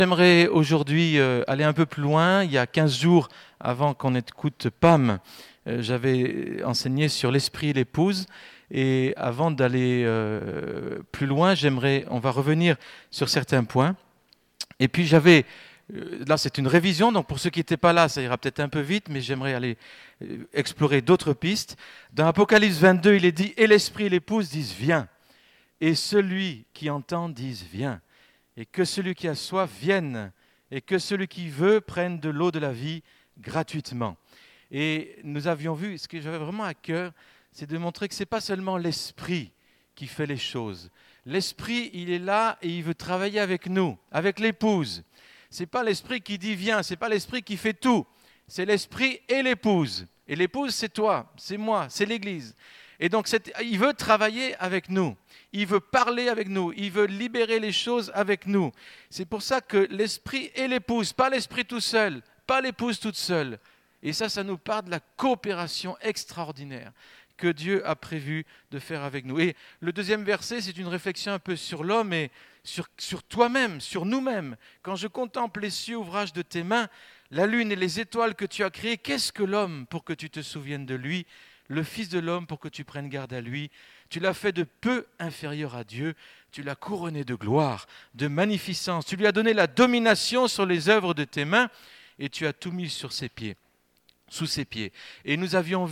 J'aimerais aujourd'hui aller un peu plus loin. Il y a 15 jours, avant qu'on écoute Pam, j'avais enseigné sur l'esprit et l'épouse. Et avant d'aller plus loin, on va revenir sur certains points. Et puis là c'est une révision, donc pour ceux qui n'étaient pas là, ça ira peut-être un peu vite, mais j'aimerais aller explorer d'autres pistes. Dans Apocalypse 22, il est dit « Et l'esprit et l'épouse disent « Viens ». Et celui qui entend dise « Viens ». Et que celui qui a soif vienne, et que celui qui veut prenne de l'eau de la vie gratuitement. Et nous avions vu, ce que j'avais vraiment à cœur, c'est de montrer que ce n'est pas seulement l'esprit qui fait les choses. L'esprit, il est là et il veut travailler avec nous, avec l'épouse. Ce n'est pas l'esprit qui dit viens, ce n'est pas l'esprit qui fait tout. C'est l'esprit et l'épouse. Et l'épouse, c'est toi, c'est moi, c'est l'Église. Et donc, il veut travailler avec nous. Il veut parler avec nous. Il veut libérer les choses avec nous. C'est pour ça que l'esprit et l'épouse, pas l'esprit tout seul, pas l'épouse toute seule. Et ça nous parle de la coopération extraordinaire que Dieu a prévu de faire avec nous. Et le deuxième verset, c'est une réflexion un peu sur l'homme et sur toi-même, sur nous-mêmes. Quand je contemple les cieux, ouvrage de tes mains, la lune et les étoiles que tu as créées, qu'est-ce que l'homme pour que tu te souviennes de lui ? Le Fils de l'homme pour que tu prennes garde à lui. Tu l'as fait de peu inférieur à Dieu. Tu l'as couronné de gloire, de magnificence. Tu lui as donné la domination sur les œuvres de tes mains et tu as tout mis sur ses pieds, sous ses pieds. Et nous avions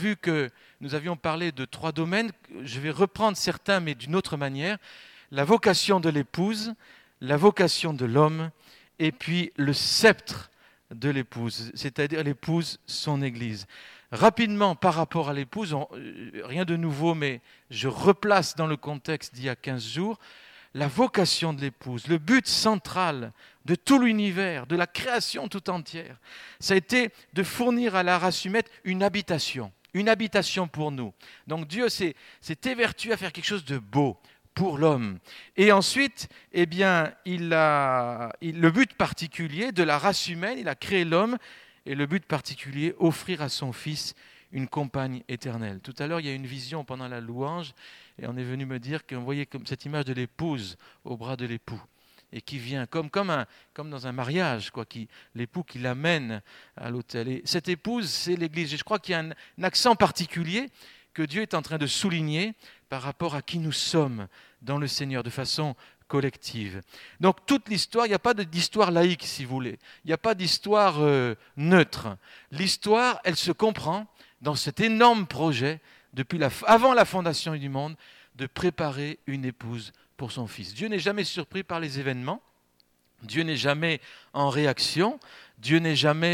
parlé de 3 domaines. Je vais reprendre certains, mais d'une autre manière. La vocation de l'épouse, la vocation de l'homme et puis le sceptre de l'épouse, c'est-à-dire l'épouse, son Église. Rapidement, par rapport à l'épouse, rien de nouveau, mais je replace dans le contexte d'il y a 15 jours, la vocation de l'épouse, le but central de tout l'univers, de la création tout entière, ça a été de fournir à la race humaine une habitation pour nous. Donc Dieu s'est évertué à faire quelque chose de beau pour l'homme. Et ensuite, le but particulier de la race humaine, il a créé l'homme, et le but particulier, offrir à son Fils une compagne éternelle. Tout à l'heure, il y a une vision pendant la louange, et on est venu me dire qu'on voyait comme cette image de l'épouse au bras de l'époux, et qui vient comme dans un mariage, l'époux qui l'amène à l'autel. Et cette épouse, c'est l'Église. Et je crois qu'il y a un accent particulier que Dieu est en train de souligner par rapport à qui nous sommes dans le Seigneur, de façon collective. Donc toute l'histoire, il n'y a pas d'histoire laïque si vous voulez, il n'y a pas d'histoire neutre. L'histoire, elle se comprend dans cet énorme projet, avant la fondation du monde, de préparer une épouse pour son Fils. Dieu n'est jamais surpris par les événements, Dieu n'est jamais en réaction, Dieu n'est jamais,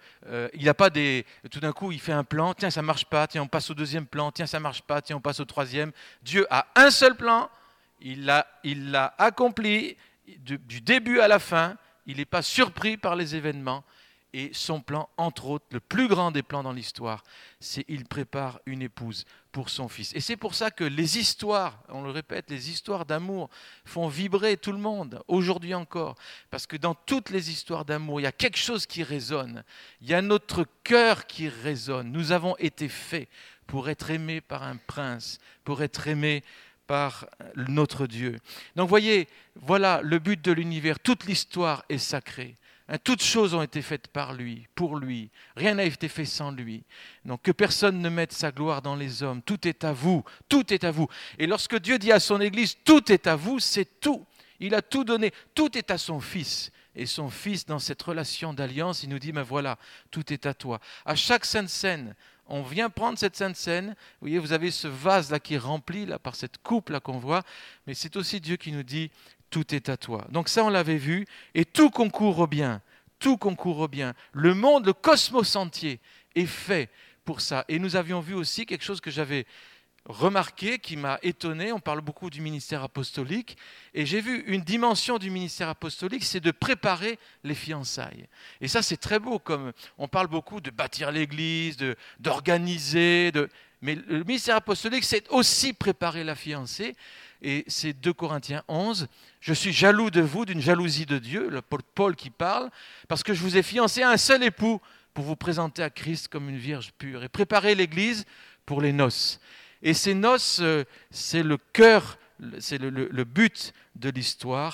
il n'a pas tout d'un coup il fait un plan, tiens ça ne marche pas, tiens on passe au deuxième plan, tiens ça ne marche pas, tiens on passe au troisième. Dieu a un seul plan, il l'a accompli du début à la fin, il n'est pas surpris par les événements. Et son plan, entre autres, le plus grand des plans dans l'histoire, c'est qu'il prépare une épouse pour son Fils. Et c'est pour ça que les histoires, on le répète, les histoires d'amour font vibrer tout le monde, aujourd'hui encore. Parce que dans toutes les histoires d'amour, il y a quelque chose qui résonne. Il y a notre cœur qui résonne. Nous avons été faits pour être aimés par un prince, pour être aimés par notre Dieu. Donc voyez, voilà le but de l'univers. Toute l'histoire est sacrée. Toutes choses ont été faites par lui, pour lui. Rien n'a été fait sans lui. Donc que personne ne mette sa gloire dans les hommes. Tout est à vous, tout est à vous. Et lorsque Dieu dit à son Église, tout est à vous, c'est tout. Il a tout donné, tout est à son Fils. Et son Fils, dans cette relation d'alliance, il nous dit, mais voilà, tout est à toi. À chaque sainte scène, on vient prendre cette sainte scène. Vous voyez, vous avez ce vase-là qui est rempli là, par cette coupe-là qu'on voit. Mais c'est aussi Dieu qui nous dit, tout est à toi. Donc ça, on l'avait vu. Et tout concourt au bien. Tout concourt au bien. Le monde, le cosmos entier est fait pour ça. Et nous avions vu aussi quelque chose que j'avais remarqué, qui m'a étonné. On parle beaucoup du ministère apostolique. Et j'ai vu une dimension du ministère apostolique, c'est de préparer les fiançailles. Et ça, c'est très beau. Comme on parle beaucoup de bâtir l'église, d'organiser. Mais le ministère apostolique, c'est aussi préparer la fiancée. Et c'est 2 Corinthiens 11. Je suis jaloux de vous, d'une jalousie de Dieu, le Paul qui parle, parce que je vous ai fiancé à un seul époux pour vous présenter à Christ comme une vierge pure et préparer l'Église pour les noces. Et ces noces, c'est le cœur, c'est le but de l'histoire,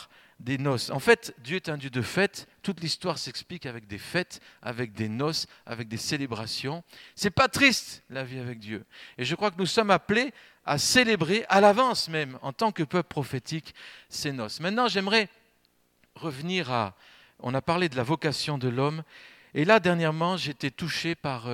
des noces. En fait, Dieu est un Dieu de fêtes. Toute l'histoire s'explique avec des fêtes, avec des noces, avec des célébrations. C'est pas triste, la vie avec Dieu. Et je crois que nous sommes appelés à célébrer, à l'avance même, en tant que peuple prophétique, ces noces. Maintenant, j'aimerais revenir à... On a parlé de la vocation de l'homme. Et là, dernièrement, j'ai été touché par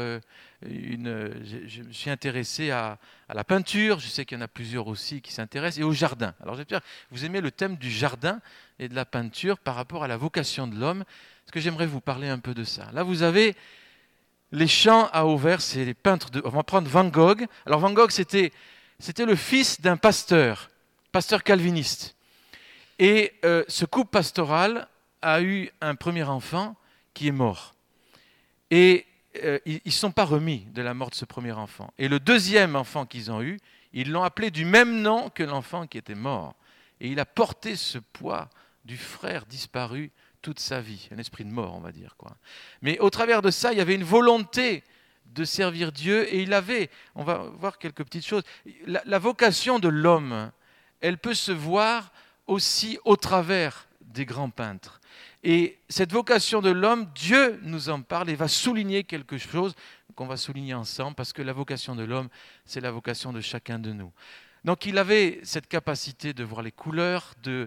je me suis intéressé à la peinture. Je sais qu'il y en a plusieurs aussi qui s'intéressent. Et au jardin. Alors, j'espère que vous aimez le thème du jardin et de la peinture par rapport à la vocation de l'homme. Parce que j'aimerais vous parler un peu de ça. Là, vous avez les champs à Auvers. C'est les peintres de... On va prendre Van Gogh. Alors, Van Gogh, c'était le fils d'un pasteur calviniste. Et ce couple pastoral a eu un premier enfant qui est mort. Et ils ne sont pas remis de la mort de ce premier enfant. Et le deuxième enfant qu'ils ont eu, ils l'ont appelé du même nom que l'enfant qui était mort. Et il a porté ce poids du frère disparu toute sa vie. Un esprit de mort, on va dire, quoi. Mais au travers de ça, il y avait une volonté de servir Dieu. Et il avait, on va voir quelques petites choses, la vocation de l'homme, elle peut se voir aussi au travers des grands peintres. Et cette vocation de l'homme, Dieu nous en parle et va souligner quelque chose qu'on va souligner ensemble, parce que la vocation de l'homme, c'est la vocation de chacun de nous. Donc il avait cette capacité de voir les couleurs, de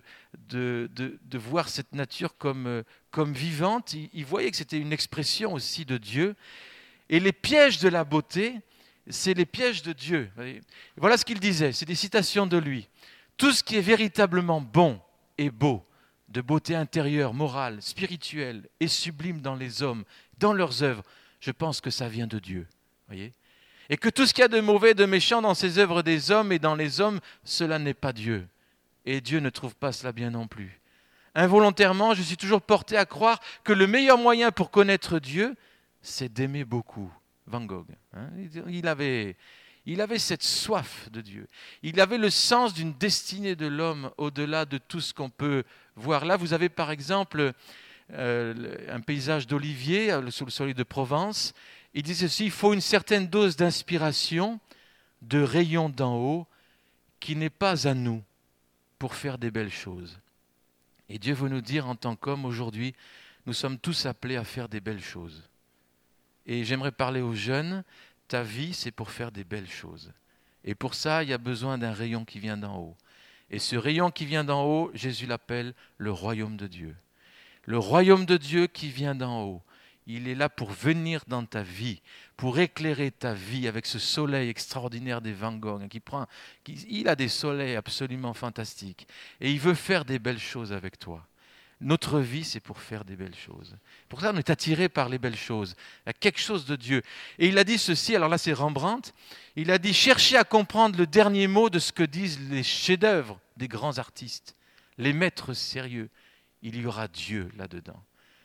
voir cette nature comme vivante. Il voyait que c'était une expression aussi de Dieu. Et les pièges de la beauté, c'est les pièges de Dieu. Voilà ce qu'il disait, c'est des citations de lui. Tout ce qui est véritablement bon et beau, de beauté intérieure, morale, spirituelle et sublime dans les hommes, dans leurs œuvres, je pense que ça vient de Dieu. Voyez ? Et que tout ce qu'il y a de mauvais, de méchant dans ces œuvres des hommes et dans les hommes, cela n'est pas Dieu. Et Dieu ne trouve pas cela bien non plus. Involontairement, je suis toujours porté à croire que le meilleur moyen pour connaître Dieu, c'est d'aimer beaucoup. Van Gogh, hein ? Il avait cette soif de Dieu. Il avait le sens d'une destinée de l'homme au-delà de tout ce qu'on peut voir. Là, vous avez par exemple un paysage d'olivier sous le soleil de Provence. Il dit ceci: il faut une certaine dose d'inspiration, de rayon d'en haut, qui n'est pas à nous pour faire des belles choses. Et Dieu veut nous dire en tant qu'hommes aujourd'hui, nous sommes tous appelés à faire des belles choses. Et j'aimerais parler aux jeunes. Ta vie, c'est pour faire des belles choses. Et pour ça, il y a besoin d'un rayon qui vient d'en haut. Et ce rayon qui vient d'en haut, Jésus l'appelle le royaume de Dieu. Le royaume de Dieu qui vient d'en haut. Il est là pour venir dans ta vie, pour éclairer ta vie avec ce soleil extraordinaire des Van Gogh. Il a des soleils absolument fantastiques. Et il veut faire des belles choses avec toi. Notre vie, c'est pour faire des belles choses. Pour ça, on est attiré par les belles choses. Il y a quelque chose de Dieu. Et il a dit ceci, alors là c'est Rembrandt, il a dit: cherchez à comprendre le dernier mot de ce que disent les chefs-d'œuvre des grands artistes, les maîtres sérieux. Il y aura Dieu là-dedans.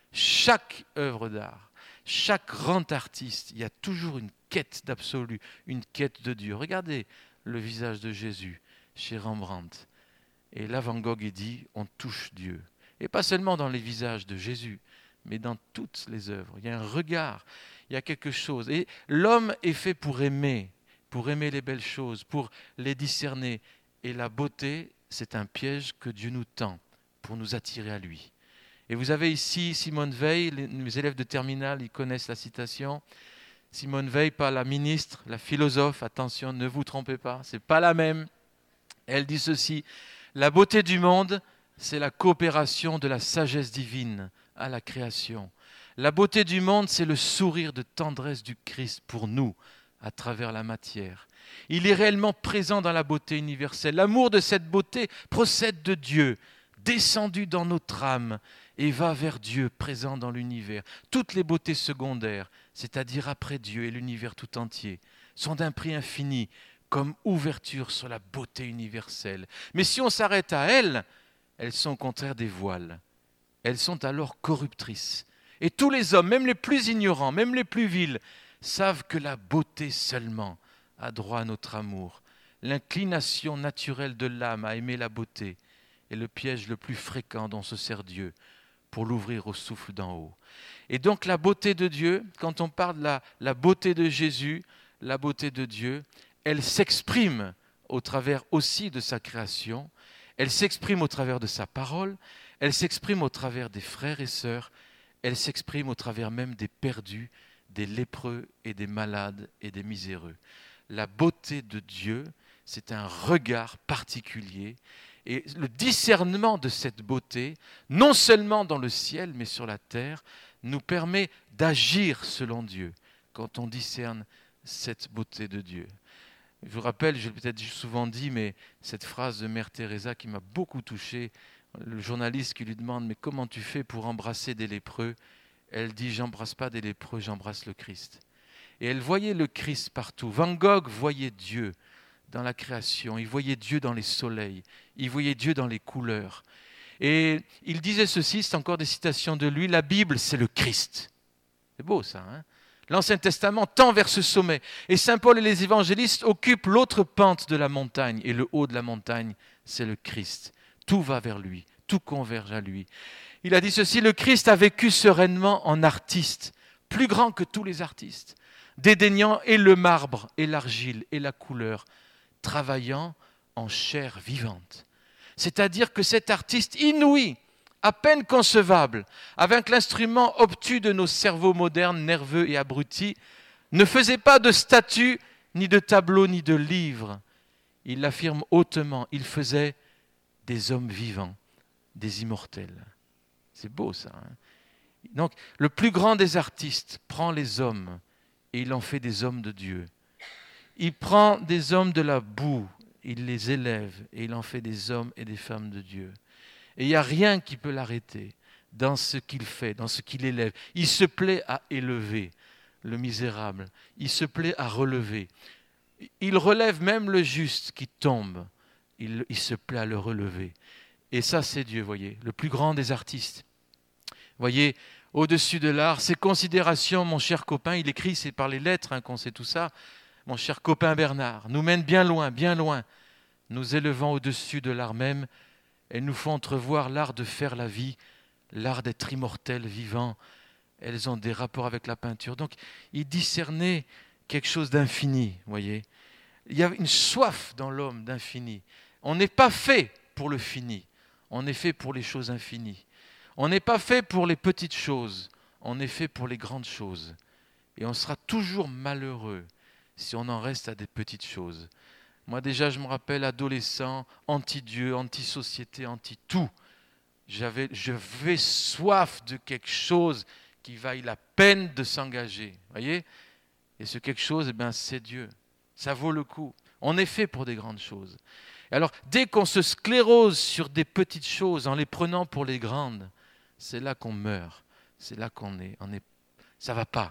Chaque œuvre d'art, chaque grand artiste, il y a toujours une quête d'absolu, une quête de Dieu. Regardez le visage de Jésus chez Rembrandt. Et là, Van Gogh dit, on touche Dieu. Et pas seulement dans les visages de Jésus, mais dans toutes les œuvres. Il y a un regard, il y a quelque chose. Et l'homme est fait pour aimer les belles choses, pour les discerner. Et la beauté, c'est un piège que Dieu nous tend pour nous attirer à lui. Et vous avez ici Simone Veil, les élèves de terminale, ils connaissent la citation. Simone Veil, pas la ministre, la philosophe, attention, ne vous trompez pas, c'est pas la même. Elle dit ceci: la beauté du monde, c'est la coopération de la sagesse divine à la création. La beauté du monde, c'est le sourire de tendresse du Christ pour nous, à travers la matière. Il est réellement présent dans la beauté universelle. L'amour de cette beauté procède de Dieu, descendu dans notre âme, et va vers Dieu, présent dans l'univers. Toutes les beautés secondaires, c'est-à-dire après Dieu et l'univers tout entier, sont d'un prix infini, comme ouverture sur la beauté universelle. Mais si on s'arrête à elles, elles sont au contraire des voiles. Elles sont alors corruptrices. Et tous les hommes, même les plus ignorants, même les plus vils, savent que la beauté seulement a droit à notre amour. L'inclination naturelle de l'âme à aimer la beauté est le piège le plus fréquent dont se sert Dieu pour l'ouvrir au souffle d'en haut. Et donc la beauté de Dieu, quand on parle de la beauté de Jésus, la beauté de Dieu, elle s'exprime au travers aussi de sa création, elle s'exprime au travers de sa parole, Elle s'exprime au travers des frères et sœurs, elle s'exprime au travers même des perdus, des lépreux et des malades et des miséreux. La beauté de Dieu, c'est un regard particulier et le discernement de cette beauté, non seulement dans le ciel mais sur la terre, nous permet d'agir selon Dieu quand on discerne cette beauté de Dieu. Je vous rappelle, je l'ai peut-être souvent dit, mais cette phrase de Mère Teresa qui m'a beaucoup touché, le journaliste qui lui demande « Mais comment tu fais pour embrasser des lépreux ?» Elle dit « J'embrasse pas des lépreux, j'embrasse le Christ. » Et elle voyait le Christ partout. Van Gogh voyait Dieu dans la création, il voyait Dieu dans les soleils, il voyait Dieu dans les couleurs. Et il disait ceci, c'est encore des citations de lui, la Bible c'est le Christ. C'est beau ça, hein ? L'Ancien Testament tend vers ce sommet. Et Saint Paul et les évangélistes occupent l'autre pente de la montagne. Et le haut de la montagne, c'est le Christ. Tout va vers lui, tout converge à lui. Il a dit ceci, le Christ a vécu sereinement en artiste, plus grand que tous les artistes, dédaignant et le marbre, et l'argile, et la couleur, travaillant en chair vivante. C'est-à-dire que cet artiste inouï, à peine concevable, avec l'instrument obtus de nos cerveaux modernes, nerveux et abrutis, ne faisait pas de statues, ni de tableaux, ni de livres. Il l'affirme hautement, il faisait des hommes vivants, des immortels. C'est beau ça. Hein ? Donc, le plus grand des artistes prend les hommes et il en fait des hommes de Dieu. Il prend des hommes de la boue, il les élève et il en fait des hommes et des femmes de Dieu. Et il n'y a rien qui peut l'arrêter dans ce qu'il fait, dans ce qu'il élève. Il se plaît à élever le misérable. Il se plaît à relever. Il relève même le juste qui tombe. Il se plaît à le relever. Et ça, c'est Dieu, voyez, le plus grand des artistes. Voyez, au-dessus de l'art, ces considérations, mon cher copain, il écrit, c'est par les lettres qu'on sait tout ça, mon cher copain Bernard, nous mènent bien loin, nous élevant au-dessus de l'art même. Elles nous font entrevoir l'art de faire la vie, l'art d'être immortel, vivant. Elles ont des rapports avec la peinture. Donc, il discernait quelque chose d'infini, voyez. Il y a une soif dans l'homme d'infini. On n'est pas fait pour le fini. On est fait pour les choses infinies. On n'est pas fait pour les petites choses. On est fait pour les grandes choses. Et on sera toujours malheureux si on en reste à des petites choses. Moi déjà, je me rappelle, adolescent, anti-Dieu, anti-société, anti-tout. J'avais soif de quelque chose qui vaille la peine de s'engager. Voyez ? Et ce quelque chose, c'est Dieu. Ça vaut le coup. On est fait pour des grandes choses. Et alors, dès qu'on se sclérose sur des petites choses en les prenant pour les grandes, c'est là qu'on meurt. C'est là qu'on est. Ça va pas.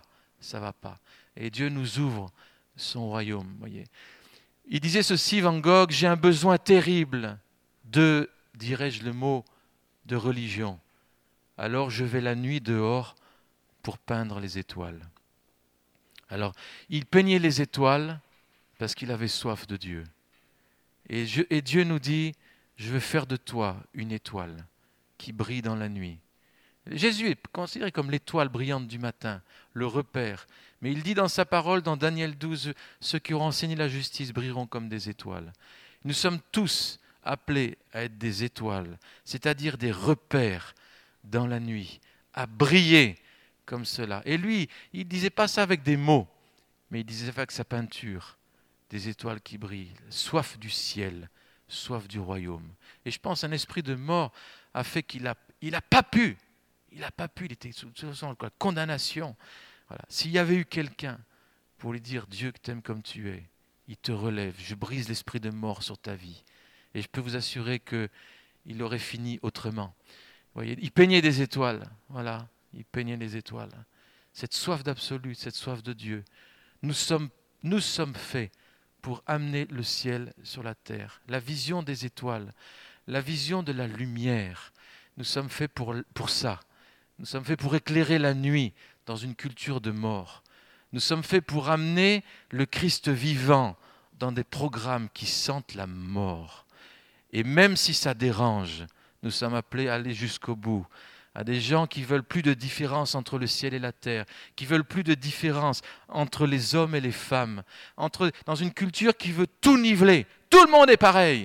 Et Dieu nous ouvre son royaume. Voyez ? Il disait ceci, Van Gogh, j'ai un besoin terrible de, dirais-je le mot, de religion. Alors je vais la nuit dehors pour peindre les étoiles. Alors, il peignait les étoiles parce qu'il avait soif de Dieu. Et Dieu nous dit, je veux faire de toi une étoile qui brille dans la nuit. Jésus est considéré comme l'étoile brillante du matin, le repère. Mais il dit dans sa parole, dans Daniel 12, ceux qui auront enseigné la justice brilleront comme des étoiles. Nous sommes tous appelés à être des étoiles, c'est-à-dire des repères dans la nuit, à briller comme cela. Et lui, il ne disait pas ça avec des mots, mais il disait ça avec sa peinture, des étoiles qui brillent, soif du ciel, soif du royaume. Et je pense qu'un esprit de mort a fait qu'il n'a pas pu. Il était sous la condamnation. Voilà. S'il y avait eu quelqu'un pour lui dire « Dieu que t'aimes comme tu es, il te relève, je brise l'esprit de mort sur ta vie. » Et je peux vous assurer qu'il aurait fini autrement. Vous voyez, il peignait des étoiles. Voilà, il peignait des étoiles. Cette soif d'absolu, cette soif de Dieu. Nous sommes faits pour amener le ciel sur la terre. La vision des étoiles, la vision de la lumière. Nous sommes faits pour ça. Nous sommes faits pour éclairer la nuit dans une culture de mort. Nous sommes faits pour amener le Christ vivant dans des programmes qui sentent la mort. Et même si ça dérange, nous sommes appelés à aller jusqu'au bout. À des gens qui veulent plus de différence entre le ciel et la terre, qui veulent plus de différence entre les hommes et les femmes, dans une culture qui veut tout niveler. Tout le monde est pareil.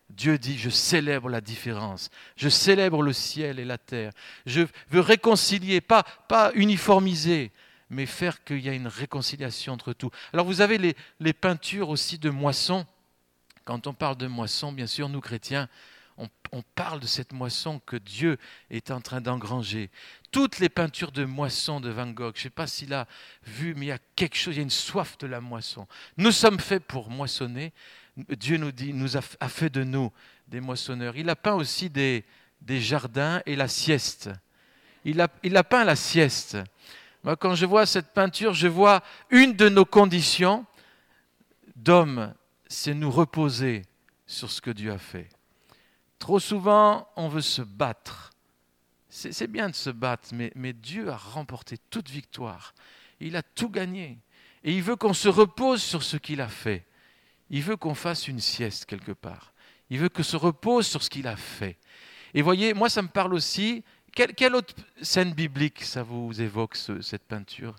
Dieu dit, je célèbre la différence, je célèbre le ciel et la terre. Je veux réconcilier, pas uniformiser, mais faire qu'il y ait une réconciliation entre tout. Alors vous avez les peintures aussi de moisson. Quand on parle de moisson, bien sûr, nous chrétiens, on parle de cette moisson que Dieu est en train d'engranger. Toutes les peintures de moisson de Van Gogh, je ne sais pas s'il a vu, mais il y a quelque chose, il y a une soif de la moisson. Nous sommes faits pour moissonner. Dieu a fait de nous des moissonneurs. Il a peint aussi des jardins et la sieste. Il a peint la sieste. Moi, quand je vois cette peinture, je vois une de nos conditions d'homme, c'est nous reposer sur ce que Dieu a fait. Trop souvent, on veut se battre. C'est bien de se battre, mais Dieu a remporté toute victoire. Il a tout gagné. Et il veut qu'on se repose sur ce qu'il a fait. Il veut qu'on fasse une sieste quelque part. Il veut qu'on se repose sur ce qu'il a fait. Et voyez, moi ça me parle aussi. Quelle autre scène biblique ça vous évoque, cette peinture?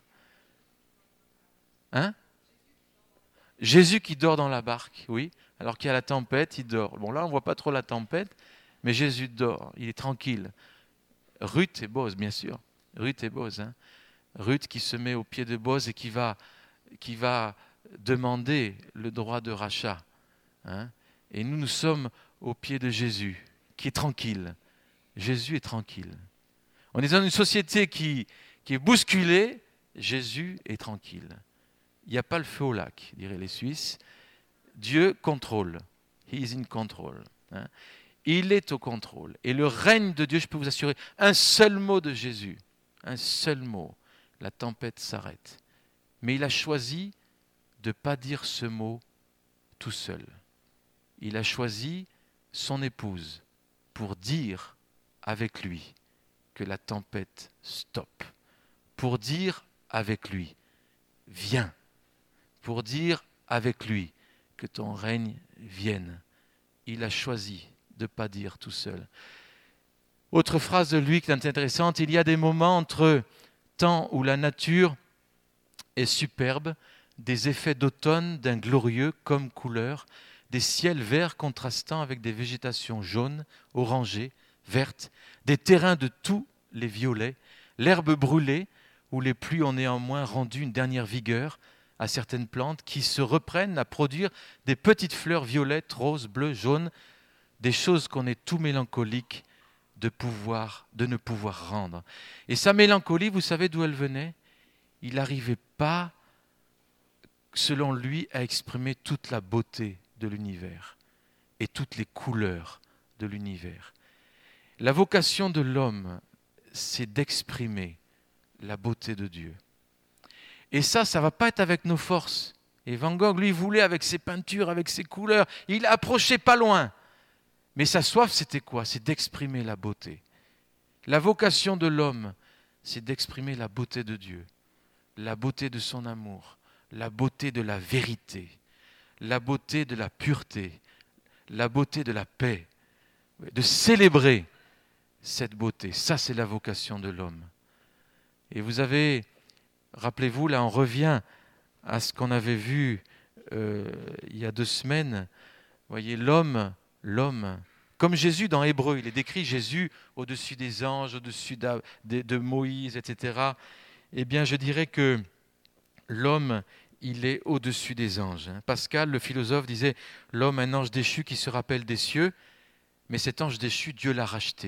Hein? Jésus qui dort dans la barque, oui. Alors qu'il y a la tempête, il dort. Bon, là, on ne voit pas trop la tempête, mais Jésus dort, il est tranquille. Ruth et Boz, bien sûr. Ruth et Boz. Hein. Ruth qui se met au pied de Boz et qui va demander le droit de rachat. Hein. Et nous sommes au pied de Jésus, qui est tranquille. Jésus est tranquille. On est dans une société qui est bousculée, Jésus est tranquille. Il n'y a pas le feu au lac, diraient les Suisses. Dieu contrôle. He is in control. Hein. Il est au contrôle. Et le règne de Dieu, je peux vous assurer, un seul mot de Jésus, un seul mot, la tempête s'arrête. Mais il a choisi de ne pas dire ce mot tout seul. Il a choisi son épouse pour dire avec lui que la tempête stoppe. Pour dire avec lui, viens. Pour dire avec lui que ton règne vienne. Il a choisi de ne pas dire tout seul. Autre phrase de lui qui est intéressante, il y a des moments entre temps où la nature est superbe, des effets d'automne d'un glorieux comme couleur, des ciels verts contrastant avec des végétations jaunes, orangées, vertes, des terrains de tous les violets, l'herbe brûlée où les pluies ont néanmoins rendu une dernière vigueur à certaines plantes qui se reprennent à produire des petites fleurs violettes, roses, bleues, jaunes, des choses qu'on est tout mélancolique de ne pouvoir rendre. Et sa mélancolie, vous savez d'où elle venait? Il n'arrivait pas, selon lui, à exprimer toute la beauté de l'univers et toutes les couleurs de l'univers. La vocation de l'homme, c'est d'exprimer la beauté de Dieu. Et ça ne va pas être avec nos forces. Et Van Gogh, lui, voulait avec ses peintures, avec ses couleurs, il approchait pas loin. Mais sa soif, c'était quoi? C'est d'exprimer la beauté. La vocation de l'homme, c'est d'exprimer la beauté de Dieu, la beauté de son amour, la beauté de la vérité, la beauté de la pureté, la beauté de la paix, de célébrer cette beauté. Ça, c'est la vocation de l'homme. Et vous avez, rappelez-vous, là, on revient à ce qu'on avait vu il y a 2 semaines. Vous voyez, l'homme, comme Jésus dans Hébreu, il est décrit Jésus au-dessus des anges, au-dessus de Moïse, etc. Eh bien, je dirais que l'homme, il est au-dessus des anges. Pascal, le philosophe, disait « L'homme, un ange déchu qui se rappelle des cieux, mais cet ange déchu, Dieu l'a racheté. »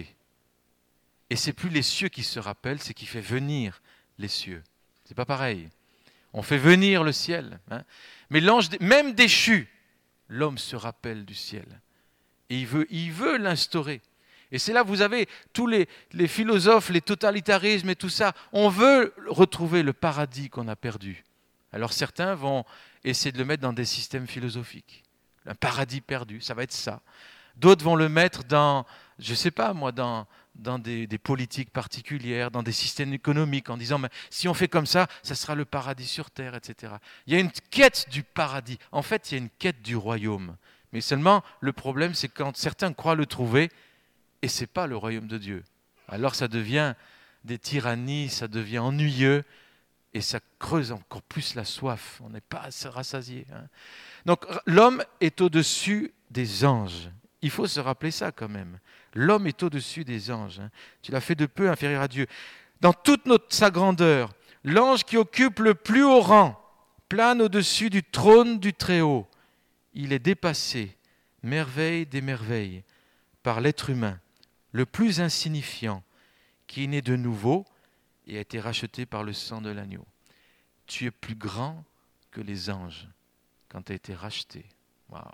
Et c'est plus les cieux qui se rappellent, c'est qui fait venir les cieux. C'est pas pareil. On fait venir le ciel. Hein. Mais l'ange, même déchu, l'homme se rappelle du ciel. Et il veut l'instaurer. Et c'est là que vous avez tous les philosophes, les totalitarismes et tout ça. On veut retrouver le paradis qu'on a perdu. Alors certains vont essayer de le mettre dans des systèmes philosophiques. Un paradis perdu, ça va être ça. D'autres vont le mettre dans, je ne sais pas moi, dans des politiques particulières, dans des systèmes économiques, en disant si on fait comme ça, ça sera le paradis sur terre, etc. Il y a une quête du paradis. En fait, il y a une quête du royaume. Mais seulement, le problème, c'est quand certains croient le trouver, et ce n'est pas le royaume de Dieu. Alors ça devient des tyrannies, ça devient ennuyeux, et ça creuse encore plus la soif. On n'est pas assez rassasié. Hein. Donc l'homme est au-dessus des anges. Il faut se rappeler ça quand même. L'homme est au-dessus des anges. Tu l'as fait de peu inférieur à Dieu. Dans toute sa grandeur, l'ange qui occupe le plus haut rang plane au-dessus du trône du Très-Haut. Il est dépassé, merveille des merveilles, par l'être humain, le plus insignifiant, qui est né de nouveau et a été racheté par le sang de l'agneau. Tu es plus grand que les anges quand tu as été racheté. Waouh!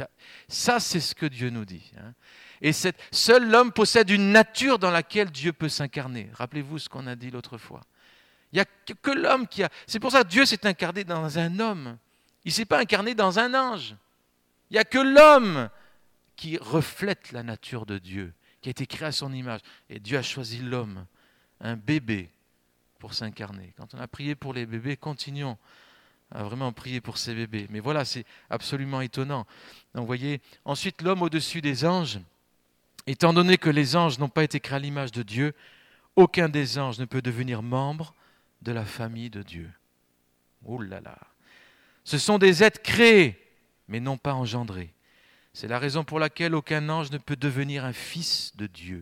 Ça, c'est ce que Dieu nous dit. Et seul l'homme possède une nature dans laquelle Dieu peut s'incarner. Rappelez-vous ce qu'on a dit l'autre fois. Il n'y a que l'homme qui a... C'est pour ça que Dieu s'est incarné dans un homme. Il ne s'est pas incarné dans un ange. Il n'y a que l'homme qui reflète la nature de Dieu, qui a été créé à son image. Et Dieu a choisi l'homme, un bébé, pour s'incarner. Quand on a prié pour les bébés, continuons à vraiment prier pour ces bébés. Mais voilà, c'est absolument étonnant. Donc, vous voyez, ensuite, l'homme au-dessus des anges, étant donné que les anges n'ont pas été créés à l'image de Dieu, aucun des anges ne peut devenir membre de la famille de Dieu. Oh là là! Ce sont des êtres créés, mais non pas engendrés. C'est la raison pour laquelle aucun ange ne peut devenir un fils de Dieu.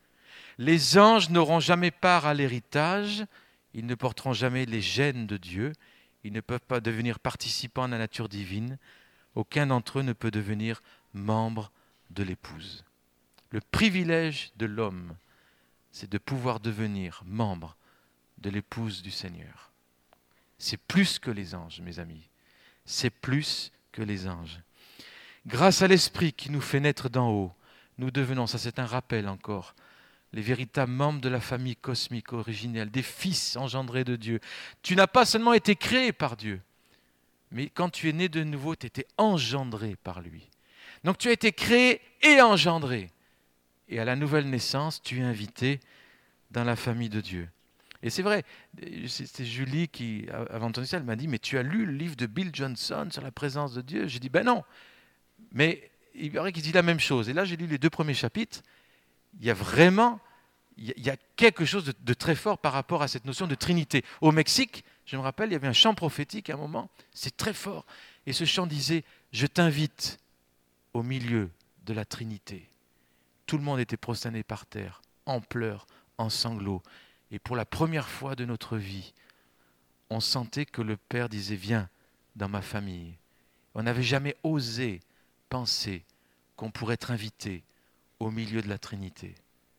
Les anges n'auront jamais part à l'héritage, ils ne porteront jamais les gènes de Dieu, ils ne peuvent pas devenir participants de la nature divine, aucun d'entre eux ne peut devenir membre de l'épouse. Le privilège de l'homme, c'est de pouvoir devenir membre de l'épouse du Seigneur. C'est plus que les anges, mes amis. C'est plus que les anges. Grâce à l'Esprit qui nous fait naître d'en haut, nous devenons, ça c'est un rappel encore, les véritables membres de la famille cosmique originelle, des fils engendrés de Dieu. Tu n'as pas seulement été créé par Dieu, mais quand tu es né de nouveau, tu étais engendré par lui. Donc tu as été créé et engendré. Et à la nouvelle naissance, tu es invité dans la famille de Dieu. Et c'est vrai, c'est Julie qui, avant de tourner ça, elle m'a dit « Mais tu as lu le livre de Bill Johnson sur la présence de Dieu ?» J'ai dit « Ben non !» Mais il paraît qu'il dit la même chose. Et là, j'ai lu les 2 premiers chapitres. Il y a vraiment quelque chose de très fort par rapport à cette notion de Trinité. Au Mexique, je me rappelle, il y avait un chant prophétique à un moment. C'est très fort. Et ce chant disait « Je t'invite au milieu de la Trinité ». Tout le monde était prosterné par terre, en pleurs, en sanglots. Et pour la première fois de notre vie, on sentait que le Père disait « Viens dans ma famille ». On n'avait jamais osé penser qu'on pourrait être invité au milieu de la Trinité.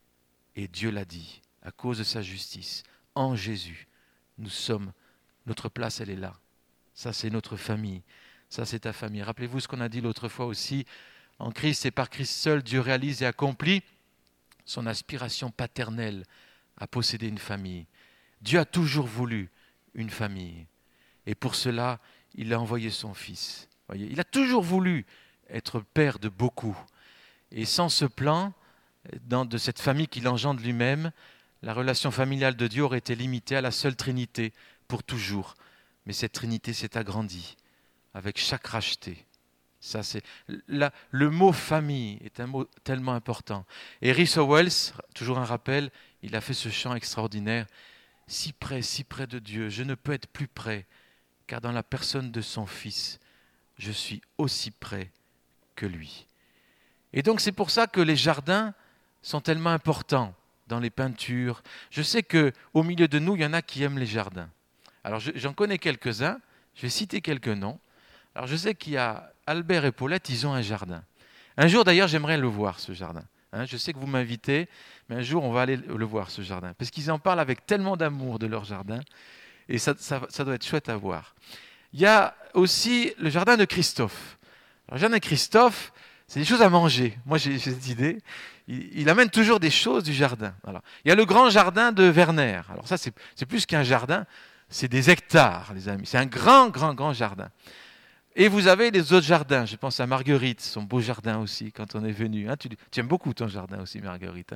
Et Dieu l'a dit, à cause de sa justice, en Jésus, notre place elle est là. Ça c'est notre famille, ça c'est ta famille. Rappelez-vous ce qu'on a dit l'autre fois aussi, en Christ et par Christ seul, Dieu réalise et accomplit son aspiration paternelle à posséder une famille. Dieu a toujours voulu une famille. Et pour cela, il a envoyé son Fils. Voyez, il a toujours voulu être père de beaucoup. Et sans ce plan, de cette famille qu'il engendre lui-même, la relation familiale de Dieu aurait été limitée à la seule Trinité pour toujours. Mais cette Trinité s'est agrandie avec chaque racheté. Ça, le mot famille est un mot tellement important. Et Rhys Howells, toujours un rappel, il a fait ce chant extraordinaire. Si près de Dieu, je ne peux être plus près, car dans la personne de son Fils, je suis aussi près que lui. Et donc c'est pour ça que les jardins sont tellement importants dans les peintures. Je sais qu'au milieu de nous, il y en a qui aiment les jardins. Alors j'en connais quelques-uns, je vais citer quelques noms. Alors je sais qu'il y a Albert et Paulette, ils ont un jardin. Un jour d'ailleurs, j'aimerais le voir, ce jardin. Je sais que vous m'invitez, mais un jour on va aller le voir, ce jardin. Parce qu'ils en parlent avec tellement d'amour de leur jardin. Et ça doit être chouette à voir. Il y a aussi le jardin de Christophe. Alors, le jardin de Christophe, c'est des choses à manger. Moi, j'ai cette idée. Il amène toujours des choses du jardin. Alors, il y a le grand jardin de Werner. Alors ça, c'est plus qu'un jardin, c'est des hectares, les amis. C'est un grand, grand, grand jardin. Et vous avez les autres jardins. Je pense à Marguerite, son beau jardin aussi, quand on est venu. Tu aimes beaucoup ton jardin aussi, Marguerite.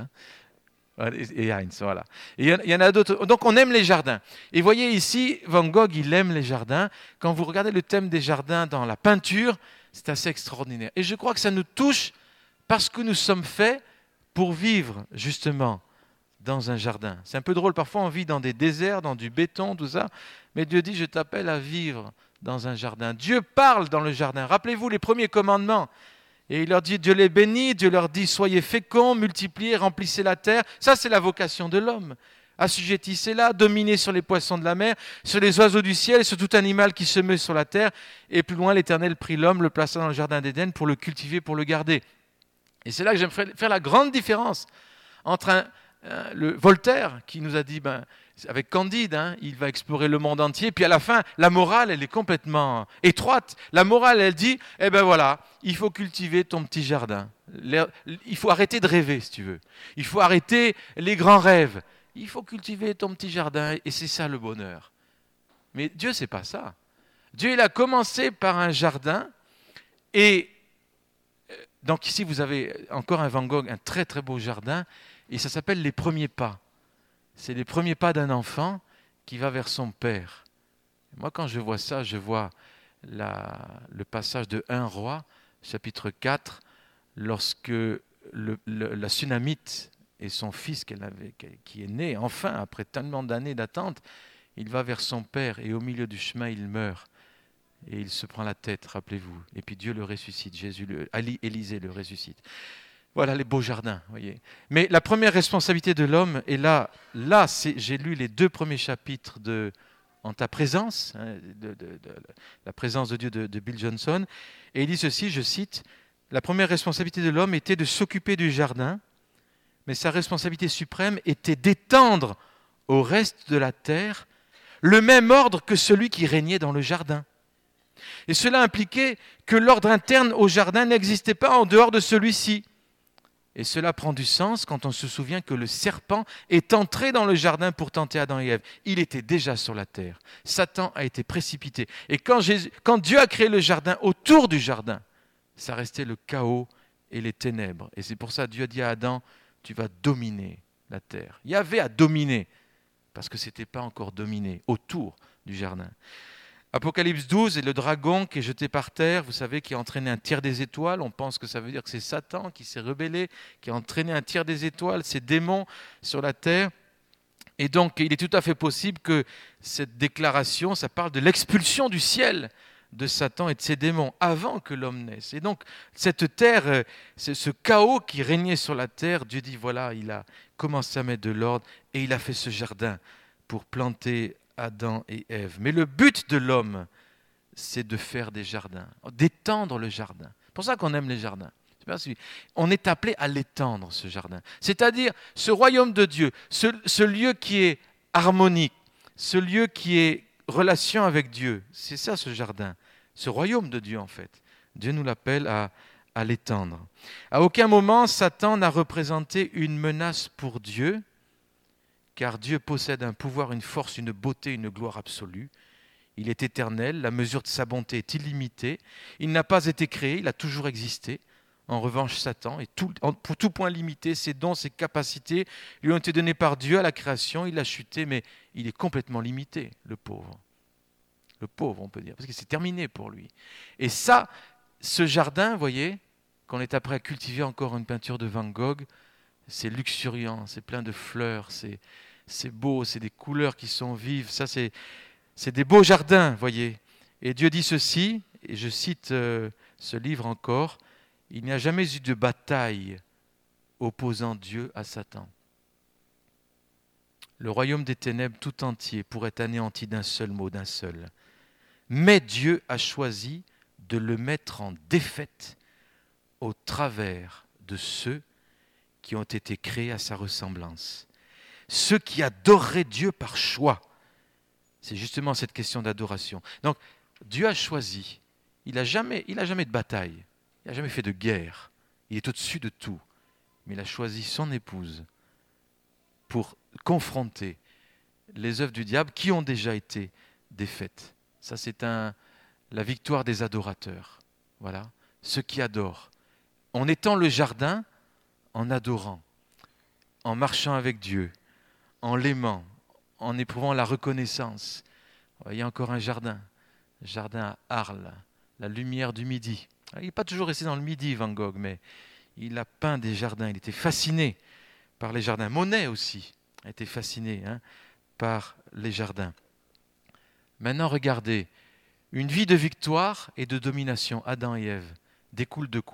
Et Heinz, voilà. Et il y en a d'autres. Donc on aime les jardins. Et voyez ici, Van Gogh, il aime les jardins. Quand vous regardez le thème des jardins dans la peinture, c'est assez extraordinaire. Et je crois que ça nous touche parce que nous sommes faits pour vivre justement dans un jardin. C'est un peu drôle, parfois on vit dans des déserts, dans du béton, tout ça. Mais Dieu dit, je t'appelle à vivre dans un jardin. Dieu parle dans le jardin. Rappelez-vous les premiers commandements. Et il leur dit, Dieu les bénit, Dieu leur dit, soyez féconds, multipliez, remplissez la terre. Ça, c'est la vocation de l'homme. Assujettissez-la, dominez sur les poissons de la mer, sur les oiseaux du ciel et sur tout animal qui se meut sur la terre. Et plus loin, l'Éternel prit l'homme, le plaça dans le jardin d'Éden pour le cultiver, pour le garder. Et c'est là que j'aime faire la grande différence entre le Voltaire qui nous a dit, avec Candide, il va explorer le monde entier, puis à la fin, la morale, elle est complètement étroite. La morale, elle dit, voilà, il faut cultiver ton petit jardin. Il faut arrêter de rêver, si tu veux. Il faut arrêter les grands rêves. Il faut cultiver ton petit jardin, et c'est ça le bonheur. Mais Dieu, c'est pas ça. Dieu, il a commencé par un jardin, et donc ici, vous avez encore un Van Gogh, un très très beau jardin, et ça s'appelle les premiers pas. C'est les premiers pas d'un enfant qui va vers son père. Moi, quand je vois ça, je vois le passage de 1 Roi, chapitre 4, lorsque la Sunamite et son fils qui est né, enfin, après tellement d'années d'attente, il va vers son père et au milieu du chemin, il meurt. Et il se prend la tête, rappelez-vous. Et puis Dieu le ressuscite, Élisée le ressuscite. Voilà les beaux jardins, voyez. Mais la première responsabilité de l'homme, et là j'ai lu les 2 premiers chapitres En ta présence, de la présence de Dieu de Bill Johnson, et il dit ceci, je cite, « La première responsabilité de l'homme était de s'occuper du jardin, mais sa responsabilité suprême était d'étendre au reste de la terre le même ordre que celui qui régnait dans le jardin. Et cela impliquait que l'ordre interne au jardin n'existait pas en dehors de celui-ci. Et cela prend du sens quand on se souvient que le serpent est entré dans le jardin pour tenter Adam et Ève. Il était déjà sur la terre. Satan a été précipité. Et quand Dieu a créé le jardin, autour du jardin, ça restait le chaos et les ténèbres. Et c'est pour ça que Dieu a dit à Adam, tu vas dominer la terre. Yahvé a dominé, parce que ce n'était pas encore dominé, autour du jardin. Apocalypse 12, et le dragon qui est jeté par terre, vous savez, qui a entraîné un tiers des étoiles. On pense que ça veut dire que c'est Satan qui s'est rebellé, qui a entraîné un tiers des étoiles, ces démons sur la terre. Et donc, il est tout à fait possible que cette déclaration, ça parle de l'expulsion du ciel de Satan et de ses démons avant que l'homme naisse. Et donc, cette terre, ce chaos qui régnait sur la terre, Dieu dit, voilà, il a commencé à mettre de l'ordre et il a fait ce jardin pour planter Adam et Ève. Mais le but de l'homme, c'est de faire des jardins, d'étendre le jardin. C'est pour ça qu'on aime les jardins. On est appelé à l'étendre, ce jardin. C'est-à-dire ce royaume de Dieu, ce lieu qui est harmonique, ce lieu qui est relation avec Dieu. C'est ça ce jardin, ce royaume de Dieu en fait. Dieu nous l'appelle à l'étendre. À aucun moment, Satan n'a représenté une menace pour Dieu, car Dieu possède un pouvoir, une force, une beauté, une gloire absolue. Il est éternel, la mesure de sa bonté est illimitée. Il n'a pas été créé, il a toujours existé. En revanche, Satan est pour tout point limité. Ses dons, ses capacités lui ont été donnés par Dieu à la création. Il a chuté, mais il est complètement limité, le pauvre. Le pauvre, on peut dire, parce que c'est terminé pour lui. Et ça, ce jardin, vous voyez, qu'on est après à cultiver encore une peinture de Van Gogh, c'est luxuriant, c'est plein de fleurs, c'est beau, c'est des couleurs qui sont vives. Ça, c'est des beaux jardins, vous voyez. Et Dieu dit ceci, et je cite ce livre encore, « Il n'y a jamais eu de bataille opposant Dieu à Satan. Le royaume des ténèbres tout entier pourrait être anéanti d'un seul mot, d'un seul. Mais Dieu a choisi de le mettre en défaite au travers de ceux qui ont été créés à sa ressemblance. Ceux qui adoreraient Dieu par choix. » C'est justement cette question d'adoration. Donc, Dieu a choisi. Il n'a jamais de bataille. Il n'a jamais fait de guerre. Il est au-dessus de tout. Mais il a choisi son épouse pour confronter les œuvres du diable qui ont déjà été défaites. Ça, c'est la victoire des adorateurs. Voilà. Ceux qui adorent. En étant le jardin, en adorant, en marchant avec Dieu, en l'aimant, en éprouvant la reconnaissance. Il y a encore un jardin à Arles, la lumière du midi. Il n'est pas toujours resté dans le midi, Van Gogh, mais il a peint des jardins. Il était fasciné par les jardins. Monet aussi a été fasciné par les jardins. Maintenant, regardez, une vie de victoire et de domination, Adam et Ève, découle de quoi ?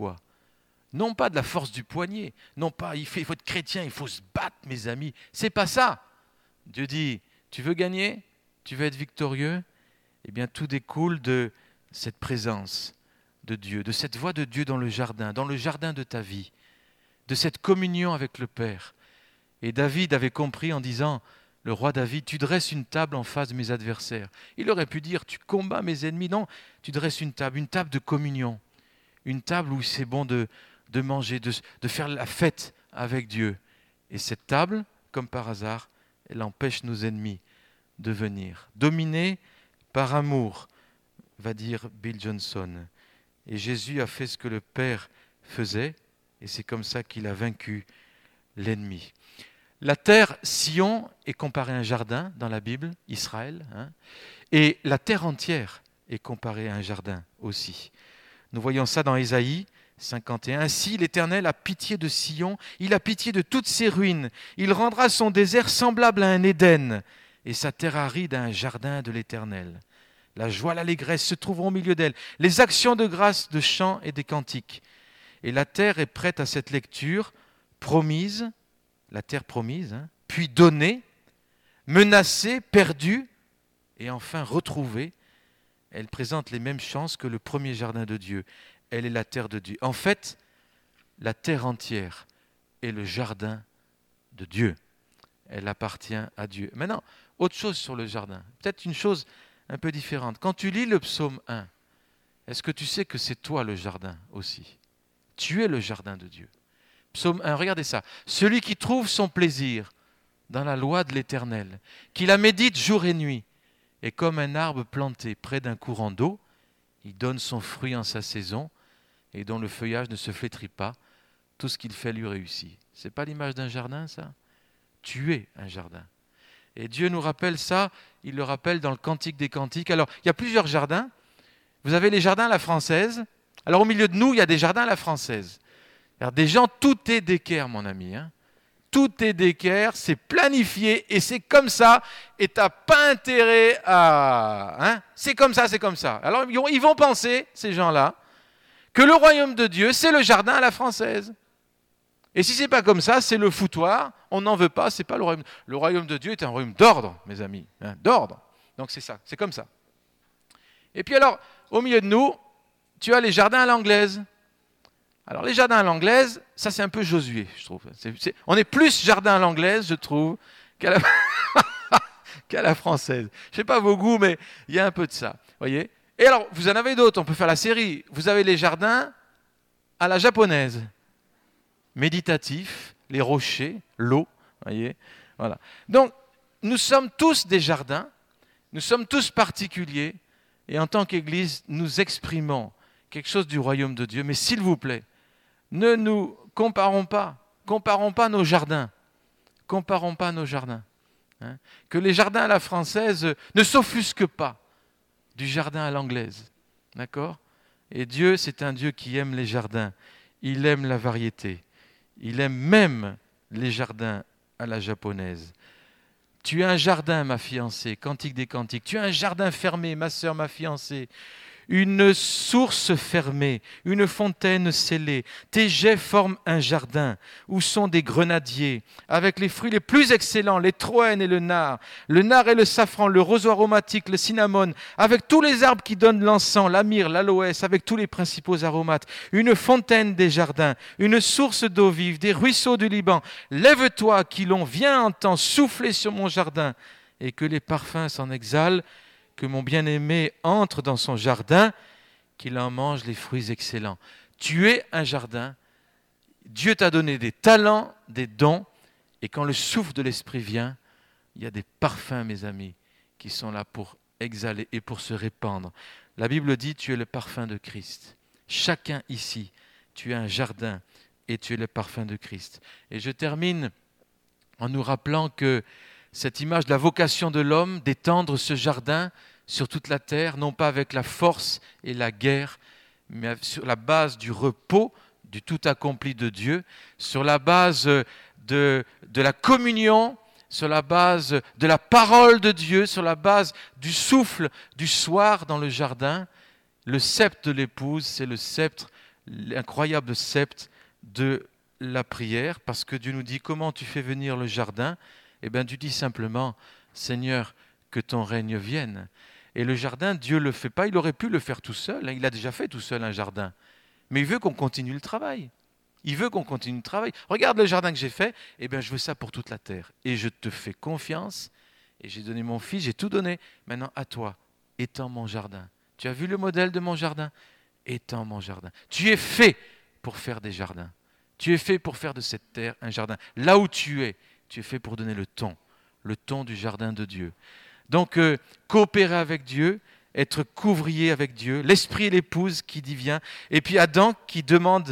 Non pas de la force du poignet, non pas il faut être chrétien, il faut se battre, mes amis. C'est pas ça. Dieu dit, tu veux gagner, tu veux être victorieux, eh bien tout découle de cette présence de Dieu, de cette voix de Dieu dans le jardin de ta vie, de cette communion avec le Père. Et David avait compris en disant, le roi David, tu dresses une table en face de mes adversaires. Il aurait pu dire, tu combats mes ennemis. Non, tu dresses une table de communion, une table où c'est bon de manger, de faire la fête avec Dieu. Et cette table, comme par hasard, elle empêche nos ennemis de venir. Dominés par amour, va dire Bill Johnson. Et Jésus a fait ce que le Père faisait, et c'est comme ça qu'il a vaincu l'ennemi. La terre Sion est comparée à un jardin dans la Bible, Israël, et la terre entière est comparée à un jardin aussi. Nous voyons ça dans Ésaïe 51. Ainsi, l'Éternel a pitié de Sion, il a pitié de toutes ses ruines. Il rendra son désert semblable à un Éden et sa terre aride à un jardin de l'Éternel. La joie, l'allégresse se trouveront au milieu d'elle, les actions de grâce, de chants et des cantiques. Et la terre est prête à cette lecture, promise, la terre promise, puis donnée, menacée, perdue et enfin retrouvée. Elle présente les mêmes chances que le premier jardin de Dieu. Elle est la terre de Dieu. En fait, la terre entière est le jardin de Dieu. Elle appartient à Dieu. Maintenant, autre chose sur le jardin. Peut-être une chose un peu différente. Quand tu lis le psaume 1, est-ce que tu sais que c'est toi le jardin aussi? Tu es le jardin de Dieu. Psaume 1, regardez ça. Celui qui trouve son plaisir dans la loi de l'Éternel, qui la médite jour et nuit, est comme un arbre planté près d'un courant d'eau. Il donne son fruit en sa saison et dont le feuillage ne se flétrit pas. Tout ce qu'il fait lui réussit. Ce n'est pas l'image d'un jardin, ça? Tu es un jardin. Et Dieu nous rappelle ça, il le rappelle dans le Cantique des Cantiques. Alors, il y a plusieurs jardins. Vous avez les jardins à la française. Alors, au milieu de nous, il y a des jardins à la française. Alors, des gens, tout est d'équerre, mon ami. Tout est d'équerre, c'est planifié et c'est comme ça. Et tu n'as pas intérêt à... C'est comme ça, c'est comme ça. Alors, ils vont penser, ces gens-là, que le royaume de Dieu, c'est le jardin à la française. Et si ce n'est pas comme ça, c'est le foutoir, on n'en veut pas, c'est pas le royaume. Le royaume de Dieu est un royaume d'ordre, mes amis, d'ordre. Donc c'est ça, c'est comme ça. Et puis alors, au milieu de nous, tu as les jardins à l'anglaise. Alors les jardins à l'anglaise, ça c'est un peu Josué, je trouve. On est plus jardin à l'anglaise, je trouve, qu'à la, qu'à la française. Je ne sais pas vos goûts, mais il y a un peu de ça, voyez. Et alors, vous en avez d'autres, on peut faire la série. Vous avez les jardins à la japonaise. Méditatif, les rochers, l'eau, voyez, voilà. Donc, nous sommes tous des jardins, nous sommes tous particuliers, et en tant qu'Église, nous exprimons quelque chose du royaume de Dieu. Mais s'il vous plaît, ne nous comparons pas nos jardins, Que les jardins à la française ne s'offusquent pas du jardin à l'anglaise, d'accord? Et Dieu, c'est un Dieu qui aime les jardins, il aime la variété. Il aime même les jardins à la japonaise. Tu as un jardin, ma fiancée, Cantique des Cantiques. Tu as un jardin fermé, ma sœur, ma fiancée. Une source fermée, une fontaine scellée. Tes jets forment un jardin où sont des grenadiers, avec les fruits les plus excellents, les troènes et le nard et le safran, le roseau aromatique, le cinnamome, avec tous les arbres qui donnent l'encens, la myrrhe, l'aloès, avec tous les principaux aromates. Une fontaine des jardins, une source d'eau vive, des ruisseaux du Liban. Lève-toi, Aquilon, viens en temps souffler sur mon jardin, et que les parfums s'en exhalent. Que mon bien-aimé entre dans son jardin, qu'il en mange les fruits excellents. Tu es un jardin, Dieu t'a donné des talents, des dons, et quand le souffle de l'Esprit vient, il y a des parfums, mes amis, qui sont là pour exhaler et pour se répandre. La Bible dit, tu es le parfum de Christ. Chacun ici, tu es un jardin et tu es le parfum de Christ. Et je termine en nous rappelant que cette image de la vocation de l'homme, d'étendre ce jardin sur toute la terre, non pas avec la force et la guerre, mais sur la base du repos, du tout accompli de Dieu, sur la base de la communion, sur la base de la parole de Dieu, sur la base du souffle du soir dans le jardin. Le sceptre de l'épouse, c'est le sceptre, l'incroyable sceptre de la prière, parce que Dieu nous dit comment tu fais venir le jardin. Eh bien, tu dis simplement, Seigneur, que ton règne vienne. Et le jardin, Dieu ne le fait pas, il aurait pu le faire tout seul, hein. Il a déjà fait tout seul un jardin. Mais il veut qu'on continue le travail. Il veut qu'on continue le travail. Regarde le jardin que j'ai fait, eh bien, je veux ça pour toute la terre. Et je te fais confiance, et j'ai donné mon fils, j'ai tout donné. Maintenant, à toi, étends mon jardin. Tu as vu le modèle de mon jardin? Étends mon jardin. Tu es fait pour faire des jardins. Tu es fait pour faire de cette terre un jardin. Là où tu es fait pour donner le ton du jardin de Dieu. Donc, coopérer avec Dieu, être couvrier avec Dieu, l'esprit et l'épouse qui dit viens, et puis Adam qui demande,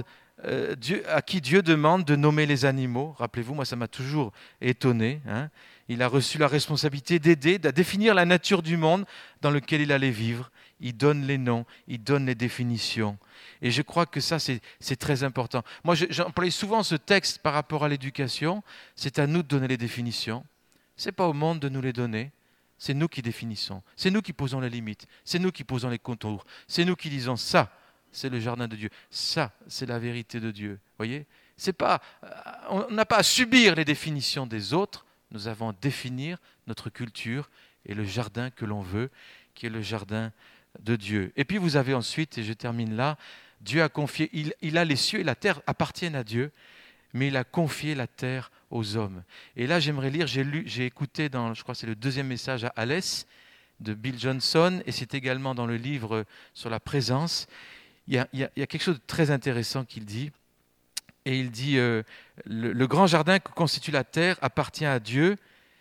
à qui Dieu demande de nommer les animaux. Rappelez-vous, moi ça m'a toujours étonné, hein. Il a reçu la responsabilité d'aider, de définir la nature du monde dans lequel il allait vivre. Il donne les noms, il donne les définitions. Et je crois que ça, c'est très important. Moi, j'emploie souvent ce texte par rapport à l'éducation. C'est à nous de donner les définitions. Ce n'est pas au monde de nous les donner. C'est nous qui définissons. C'est nous qui posons les limites. C'est nous qui posons les contours. C'est nous qui disons ça, c'est le jardin de Dieu. Ça, c'est la vérité de Dieu. Voyez ? C'est pas, on n'a pas à subir les définitions des autres. Nous avons à définir notre culture et le jardin que l'on veut, qui est le jardin de Dieu. Et puis vous avez ensuite, et je termine là, Dieu a confié, il a les cieux et la terre appartiennent à Dieu, mais il a confié la terre aux hommes. Et là, j'aimerais lire, j'ai écouté dans, je crois que c'est le deuxième message à Alès de Bill Johnson, et c'est également dans le livre sur la présence. Il y a quelque chose de très intéressant qu'il dit. Et il dit, le grand jardin que constitue la terre appartient à Dieu,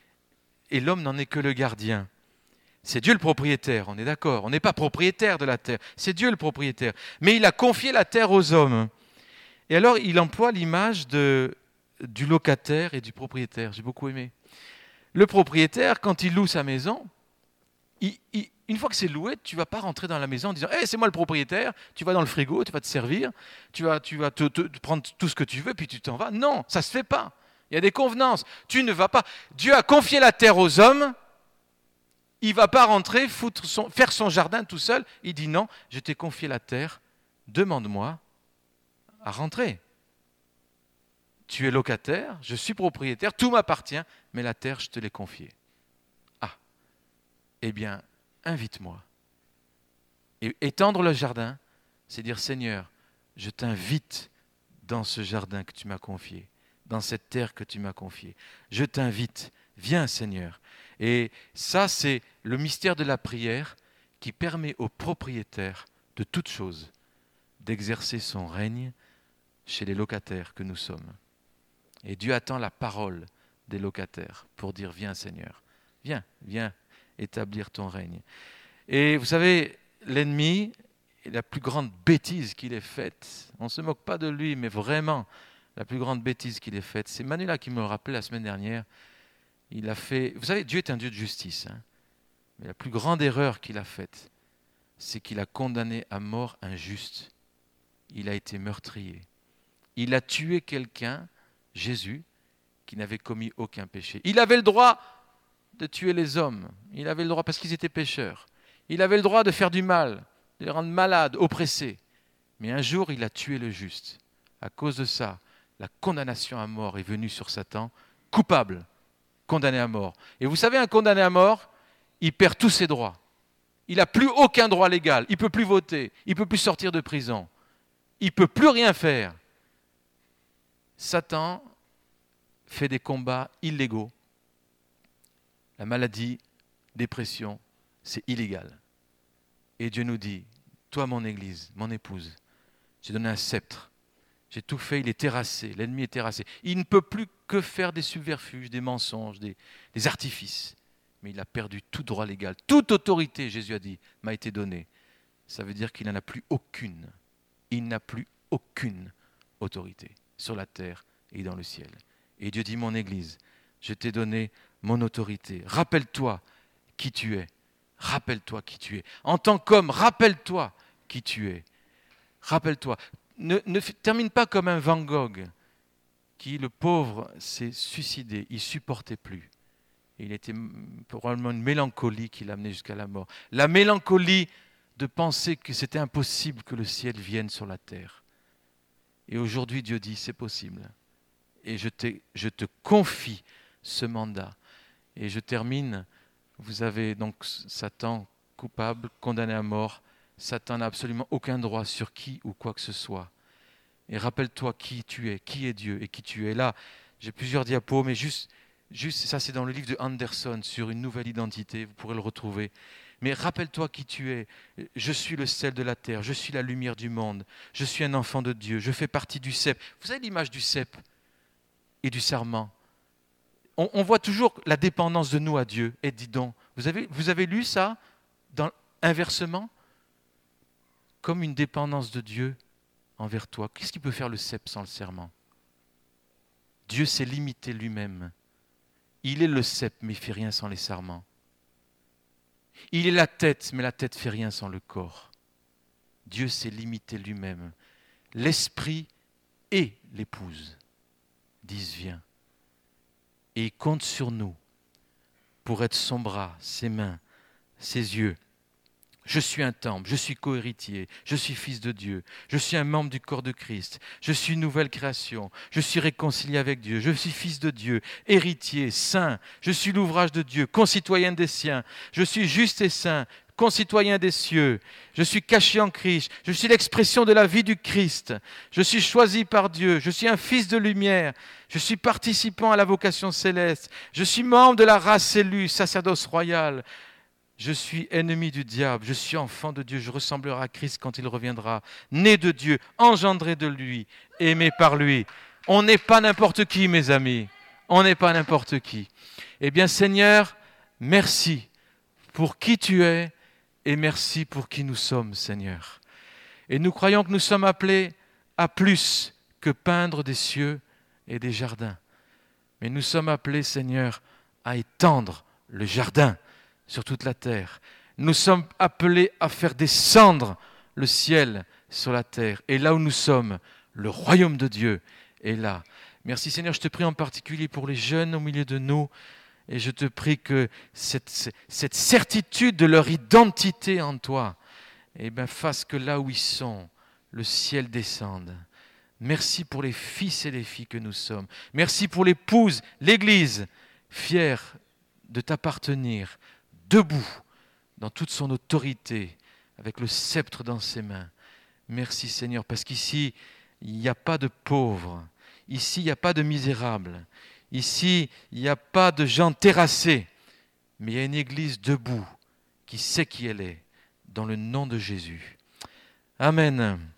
et l'homme n'en est que le gardien. C'est Dieu le propriétaire, on est d'accord. On n'est pas propriétaire de la terre, c'est Dieu le propriétaire. Mais il a confié la terre aux hommes. Et alors, il emploie l'image du locataire et du propriétaire. J'ai beaucoup aimé. Le propriétaire, quand il loue sa maison, une fois que c'est loué, tu ne vas pas rentrer dans la maison en disant hey, « c'est moi le propriétaire », tu vas dans le frigo, tu vas te servir, tu vas te prendre tout ce que tu veux, puis tu t'en vas. Non, ça ne se fait pas. Il y a des convenances. Tu ne vas pas. Dieu a confié la terre aux hommes. Il ne va pas rentrer, faire son jardin tout seul. Il dit non, je t'ai confié la terre, demande-moi à rentrer. Tu es locataire, je suis propriétaire, tout m'appartient, mais la terre, je te l'ai confiée. Ah, eh bien, invite-moi. Et étendre le jardin, c'est dire Seigneur, je t'invite dans ce jardin que tu m'as confié, dans cette terre que tu m'as confiée. Je t'invite, viens Seigneur. Et ça, c'est le mystère de la prière qui permet au propriétaire de toute chose d'exercer son règne chez les locataires que nous sommes. Et Dieu attend la parole des locataires pour dire « Viens Seigneur, viens établir ton règne ». Et vous savez, l'ennemi, la plus grande bêtise qu'il ait faite, on ne se moque pas de lui, mais vraiment, la plus grande bêtise qu'il ait faite, c'est Manuela qui me le rappelait la semaine dernière. Il a fait, vous savez, Dieu est un Dieu de justice, hein, mais la plus grande erreur qu'il a faite, c'est qu'il a condamné à mort un juste. Il a été meurtrier. Il a tué quelqu'un, Jésus, qui n'avait commis aucun péché. Il avait le droit de tuer les hommes. Il avait le droit parce qu'ils étaient pécheurs. Il avait le droit de faire du mal, de les rendre malades, oppressés. Mais un jour, il a tué le juste. À cause de ça, la condamnation à mort est venue sur Satan, coupable, condamné à mort. Et vous savez, un condamné à mort, il perd tous ses droits. Il n'a plus aucun droit légal. Il ne peut plus voter. Il ne peut plus sortir de prison. Il ne peut plus rien faire. Satan fait des combats illégaux. La maladie, dépression, c'est illégal. Et Dieu nous dit, toi mon Église, mon épouse, j'ai donné un sceptre. J'ai tout fait, il est terrassé, l'ennemi est terrassé. Il ne peut plus que faire des subterfuges, des mensonges, des artifices. Mais il a perdu tout droit légal. Toute autorité, Jésus a dit, m'a été donnée. Ça veut dire qu'il n'en a plus aucune. Il n'a plus aucune autorité sur la terre et dans le ciel. Et Dieu dit, mon Église, je t'ai donné mon autorité. Rappelle-toi qui tu es. Rappelle-toi qui tu es. En tant qu'homme, rappelle-toi qui tu es. Rappelle-toi. Ne termine pas comme un Van Gogh qui, le pauvre, s'est suicidé. Il ne supportait plus. Il était probablement une mélancolie qui l'a amené jusqu'à la mort. La mélancolie de penser que c'était impossible que le ciel vienne sur la terre. Et aujourd'hui, Dieu dit, c'est possible. Et je te confie ce mandat. Et je termine. Vous avez donc Satan coupable, condamné à mort. Satan n'a absolument aucun droit sur qui ou quoi que ce soit. Et rappelle-toi qui tu es, qui est Dieu et qui tu es. Là, j'ai plusieurs diapos, mais juste ça c'est dans le livre de Anderson sur une nouvelle identité, vous pourrez le retrouver. Mais rappelle-toi qui tu es. Je suis le sel de la terre, je suis la lumière du monde, je suis un enfant de Dieu, je fais partie du cep. Vous avez l'image du cep et du sarment. On voit toujours la dépendance de nous à Dieu. Et dis donc, vous avez lu ça inversement? Comme une dépendance de Dieu envers toi. Qu'est-ce qui peut faire le cep sans le serment? Dieu s'est limité lui-même. Il est le cep, mais il ne fait rien sans les sarments. Il est la tête, mais la tête ne fait rien sans le corps. Dieu s'est limité lui-même. L'esprit et l'épouse disent viens. Et il compte sur nous pour être son bras, ses mains, ses yeux. Je suis un temple, je suis co-héritier, je suis fils de Dieu, je suis un membre du corps de Christ, je suis une nouvelle création, je suis réconcilié avec Dieu, je suis fils de Dieu, héritier, saint, je suis l'ouvrage de Dieu, concitoyen des siens, je suis juste et saint, concitoyen des cieux, je suis caché en Christ, je suis l'expression de la vie du Christ, je suis choisi par Dieu, je suis un fils de lumière, je suis participant à la vocation céleste, je suis membre de la race élue, sacerdoce royal. Je suis ennemi du diable, je suis enfant de Dieu, je ressemblerai à Christ quand il reviendra, né de Dieu, engendré de lui, aimé par lui. On n'est pas n'importe qui, mes amis, on n'est pas n'importe qui. Eh bien, Seigneur, merci pour qui tu es et merci pour qui nous sommes, Seigneur. Et nous croyons que nous sommes appelés à plus que peindre des cieux et des jardins. Mais nous sommes appelés, Seigneur, à étendre le jardin sur toute la terre. Nous sommes appelés à faire descendre le ciel sur la terre. Et là où nous sommes, le royaume de Dieu est là. Merci Seigneur, je te prie en particulier pour les jeunes au milieu de nous. Et je te prie que cette certitude de leur identité en toi fasse que là où ils sont, le ciel descende. Merci pour les fils et les filles que nous sommes. Merci pour l'épouse, l'Église, fière de t'appartenir, debout, dans toute son autorité, avec le sceptre dans ses mains. Merci Seigneur, parce qu'ici, il n'y a pas de pauvres, ici, il n'y a pas de misérables, ici, il n'y a pas de gens terrassés, mais il y a une Église debout, qui sait qui elle est, dans le nom de Jésus. Amen.